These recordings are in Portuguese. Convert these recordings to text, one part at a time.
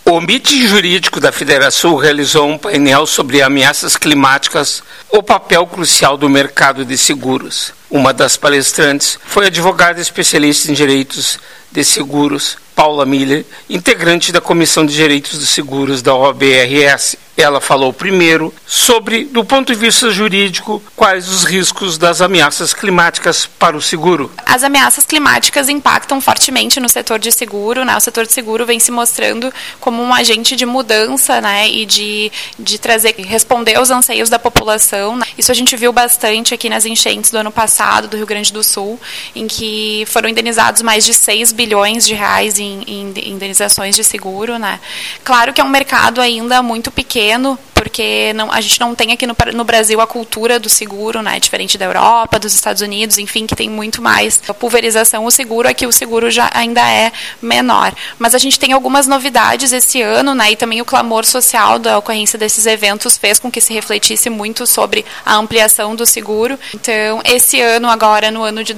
O MIT Jurídico da Federação realizou um painel sobre ameaças climáticas, o papel crucial do mercado de seguros. Uma das palestrantes foi a advogada especialista em direitos de seguros, Paula Miller, integrante da Comissão de Direitos dos Seguros da OAB-RS. Ela falou primeiro sobre, do ponto de vista jurídico, quais os riscos das ameaças climáticas para o seguro. As ameaças climáticas impactam fortemente no setor de seguro, né? O setor de seguro vem se mostrando como um agente de mudança, né? E de responder aos anseios da população, né? Isso a gente viu bastante aqui nas enchentes do ano passado, do Rio Grande do Sul, em que foram indenizados mais de 6 bilhões de reais em indenizações de seguro, né? Claro que é um mercado ainda muito pequeno, porque a gente não tem aqui no Brasil a cultura do seguro, né? Diferente da Europa, dos Estados Unidos, enfim, que tem muito mais pulverização. O seguro aqui, o seguro já ainda é menor. Mas a gente tem algumas novidades esse ano, né? E também o clamor social da ocorrência desses eventos fez com que se refletisse muito sobre a ampliação do seguro. Então, esse ano, agora, no ano de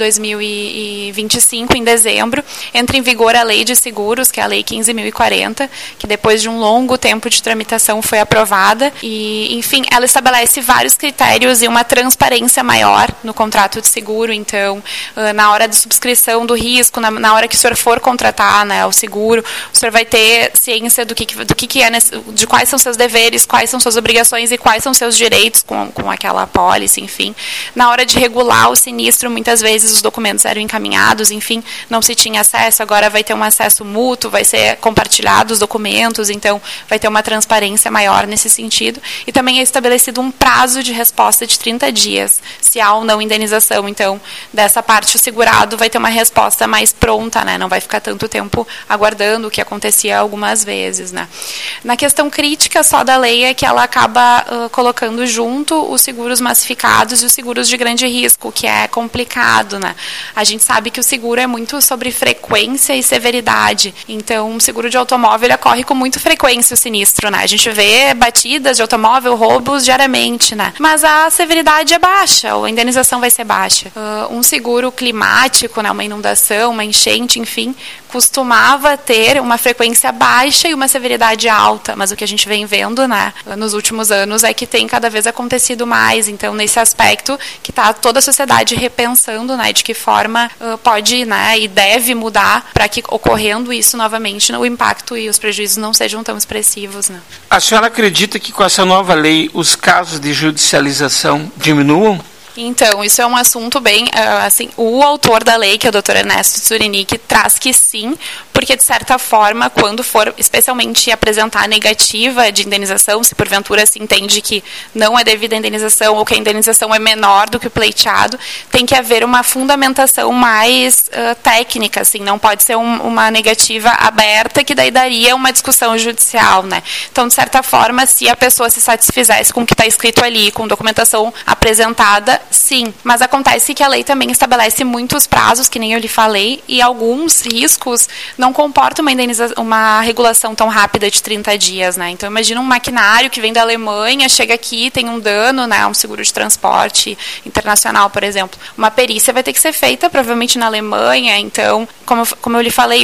2025, em dezembro, entra em vigor a Lei de Seguros, que é a Lei 15.040, que depois de um longo tempo de tramitação foi aprovada e, enfim, ela estabelece vários critérios e uma transparência maior no contrato de seguro. Então, na hora de subscrição do risco, na hora que o senhor for contratar, né, o seguro, o senhor vai ter ciência do que é, de quais são seus deveres, quais são suas obrigações e quais são seus direitos com aquela apólice, enfim. Na hora de regular o sinistro, muitas vezes os documentos eram encaminhados, enfim, não se tinha acesso, agora vai ter um acesso mútuo, vai ser compartilhado os documentos, então vai ter uma transparência maior nesse sentido. E também é estabelecido um prazo de resposta de 30 dias, se há ou não indenização. Então, dessa parte, o segurado vai ter uma resposta mais pronta, né? Não vai ficar tanto tempo aguardando, o que acontecia algumas vezes, né? Na questão crítica só da lei é que ela acaba colocando junto os seguros massificados e os seguros de grande risco, que é complicado, né? A gente sabe que o seguro é muito sobre frequência e severidade. Então, um seguro de automóvel ele ocorre com muita frequência o sinistro, né? A gente vê batidas de automóvel, roubos diariamente, né? Mas a severidade é baixa, a indenização vai ser baixa. Um seguro climático, né? Uma inundação, uma enchente, enfim, costumava ter uma frequência baixa e uma severidade alta, mas o que a gente vem vendo, né, nos últimos anos é que tem cada vez acontecido mais. Então, nesse aspecto que está toda a sociedade repensando, né, de que forma pode, né, e deve mudar para que, ocorrendo isso novamente, o impacto e os prejuízos não sejam tão expressivos, né. A senhora acredita que com essa nova lei os casos de judicialização diminuam? Então, isso é um assunto bem, assim, o autor da lei, que é o Dr. Ernesto Zurinick, traz que sim, porque, de certa forma, quando for especialmente apresentar a negativa de indenização, se porventura se entende que não é devida a indenização ou que a indenização é menor do que o pleiteado, tem que haver uma fundamentação mais técnica, assim, não pode ser uma negativa aberta, que daí daria uma discussão judicial, né? Então, de certa forma, se a pessoa se satisfizesse com o que está escrito ali, com documentação apresentada, sim. Mas acontece que a lei também estabelece muitos prazos, que nem eu lhe falei, e alguns riscos não comportam uma regulação tão rápida de 30 dias, né? Então, imagina um maquinário que vem da Alemanha, chega aqui, tem um dano, né? Um seguro de transporte internacional, por exemplo. Uma perícia vai ter que ser feita, provavelmente, na Alemanha. Então, como eu lhe falei,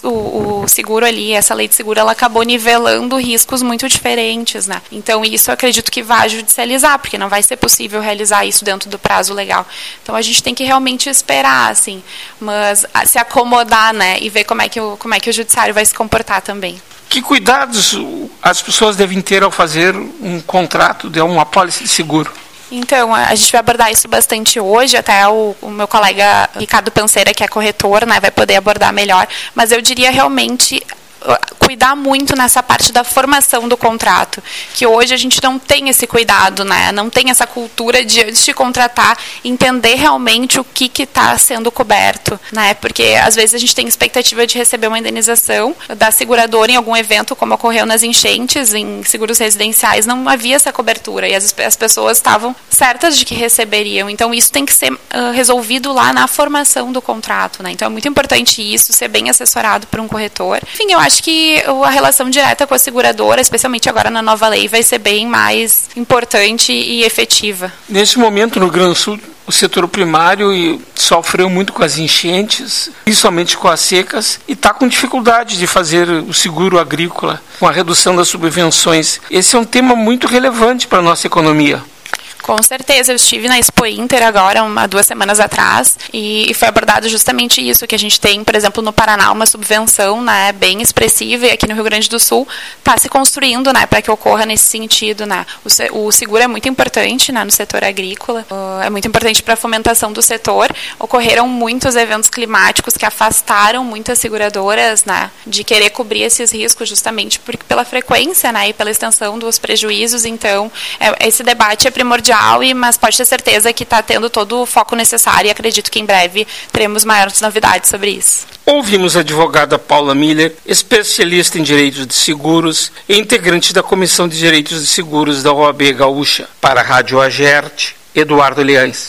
o seguro ali, essa lei de seguro, ela acabou nivelando riscos muito diferentes, né? Então, isso eu acredito que vai judicializar, porque não vai ser possível realizar isso dentro do prazo legal. Então, a gente tem que realmente esperar, assim, mas se acomodar, né, e ver como é que o judiciário vai se comportar também. Que cuidados as pessoas devem ter ao fazer um contrato de uma apólice de seguro? Então, a gente vai abordar isso bastante hoje, até o meu colega Ricardo Panceira, que é corretor, né, vai poder abordar melhor, mas eu diria realmente cuidar muito nessa parte da formação do contrato, que hoje a gente não tem esse cuidado, né? Não tem essa cultura de, antes de contratar, entender realmente o que está sendo coberto, né? Porque às vezes a gente tem expectativa de receber uma indenização da seguradora em algum evento, como ocorreu nas enchentes, em seguros residenciais, não havia essa cobertura, e as pessoas estavam certas de que receberiam. Então, isso tem que ser resolvido lá na formação do contrato, né? Então, é muito importante isso, ser bem assessorado por um corretor. Enfim, eu acho que a relação direta com a seguradora, especialmente agora na nova lei, vai ser bem mais importante e efetiva. Nesse momento, no Rio Grande do Sul, O setor primário sofreu muito com as enchentes, principalmente com as secas, e está com dificuldade de fazer o seguro agrícola, com a redução das subvenções. Esse é um tema muito relevante para a nossa economia. Com certeza, eu estive na Expo Inter agora, 2 semanas atrás, e foi abordado justamente isso, que a gente tem, por exemplo, no Paraná, uma subvenção, né, bem expressiva, e aqui no Rio Grande do Sul está se construindo, né, para que ocorra nesse sentido, né. O seguro é muito importante, né, no setor agrícola, é muito importante para a fomentação do setor. Ocorreram muitos eventos climáticos que afastaram muitas seguradoras, né, de querer cobrir esses riscos, justamente pela frequência, né, e pela extensão dos prejuízos. Então, esse debate é primordial, mas pode ter certeza que está tendo todo o foco necessário, e acredito que em breve teremos maiores novidades sobre isso. Ouvimos a advogada Paula Miller, especialista em direitos de seguros e integrante da Comissão de Direitos de Seguros da OAB Gaúcha. Para a Rádio Agerte, Eduardo Leães.